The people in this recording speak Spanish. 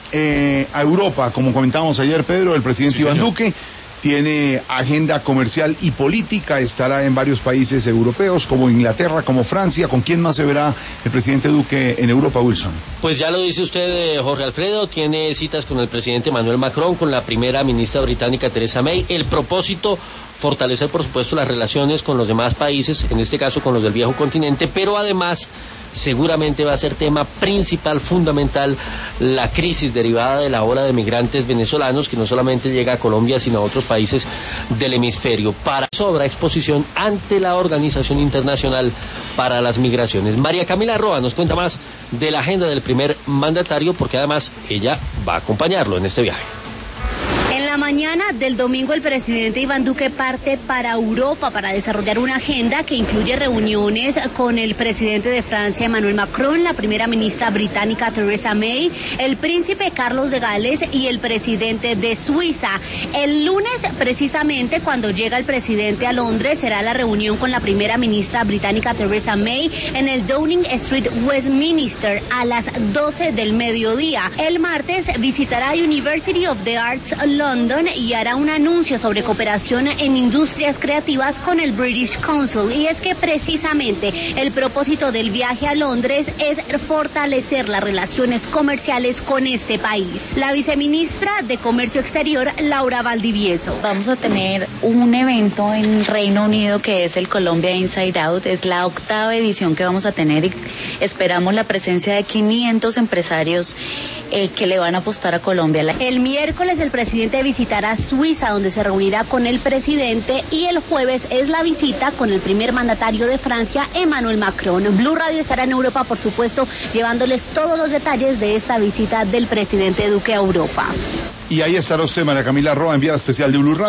a Europa, como comentábamos ayer, Pedro, el presidente Iván Duque tiene agenda comercial y política, estará en varios países europeos, como Inglaterra, como Francia. ¿Con quién más se verá el presidente Duque en Europa, Wilson? Pues ya lo dice usted, Jorge Alfredo, tiene citas con el presidente Emmanuel Macron, con la primera ministra británica Theresa May. El propósito, fortalecer, por supuesto, las relaciones con los demás países, en este caso con los del viejo continente, pero además seguramente va a ser tema principal, fundamental, la crisis derivada de la ola de migrantes venezolanos que no solamente llega a Colombia, sino a otros países del hemisferio. Para eso habrá exposición ante la Organización Internacional para las Migraciones. María Camila Roa nos cuenta más de la agenda del primer mandatario, porque además ella va a acompañarlo en este viaje. En la mañana del domingo, el presidente Iván Duque parte para Europa para desarrollar una agenda que incluye reuniones con el presidente de Francia, Emmanuel Macron, la primera ministra británica, Theresa May, el príncipe Carlos de Gales y el presidente de Suiza. El lunes, precisamente, cuando llega el presidente a Londres, será la reunión con la primera ministra británica, Theresa May, en el Downing Street, Westminster, a las 12 del mediodía. El martes visitará University of the Arts London y hará un anuncio sobre cooperación en industrias creativas con el British Council. Y es que precisamente el propósito del viaje a Londres es fortalecer las relaciones comerciales con este país. La viceministra de Comercio Exterior, Laura Valdivieso. Vamos a tener un evento en Reino Unido que es el Colombia Inside Out. Es la 8ª edición que vamos a tener y esperamos la presencia de 500 empresarios que le van a apostar a Colombia. El miércoles el presidente visitará Suiza, donde se reunirá con el presidente, y el jueves es la visita con el primer mandatario de Francia, Emmanuel Macron. Blue Radio estará en Europa, por supuesto, llevándoles todos los detalles de esta visita del presidente Duque a Europa. Y ahí estará usted, María Camila Roa, enviada especial de Blue Radio.